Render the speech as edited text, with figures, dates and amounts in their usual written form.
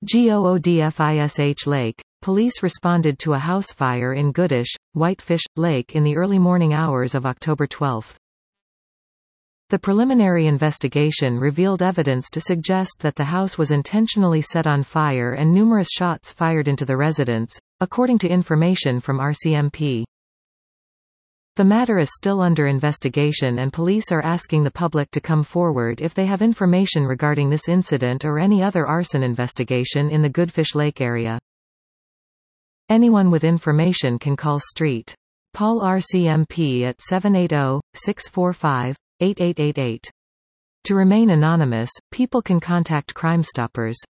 Goodfish Lake. Police responded to a house fire in Goodfish, Whitefish, Lake in the early morning hours of October 12. The preliminary investigation revealed evidence to suggest that the house was intentionally set on fire and numerous shots fired into the residence, according to information from RCMP. The matter is still under investigation and police are asking the public to come forward if they have information regarding this incident or any other arson investigation in the Goodfish Lake area. Anyone with information can call St. Paul RCMP at 780-645-8888. To remain anonymous, people can contact Crime Stoppers.